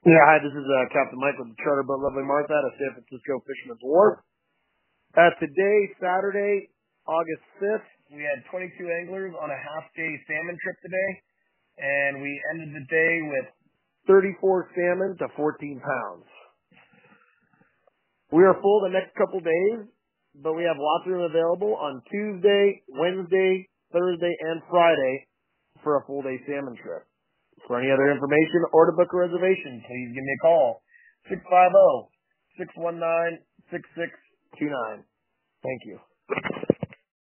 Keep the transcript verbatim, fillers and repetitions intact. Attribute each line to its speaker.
Speaker 1: Yeah, hi, this is uh, Captain Mike with the Charter Boat Lovely Martha out of San Francisco Fisherman's Wharf. Uh, today, Saturday, August fifth, we had twenty-two anglers on a half-day salmon trip today, and we ended the day with thirty-four salmon to fourteen pounds. We are full the next couple days, but we have lots of room available on Tuesday, Wednesday, Thursday, and Friday for a full-day salmon trip. For any other information or to book a reservation, please give me a call. six five zero, six one nine, six six two nine. Thank you.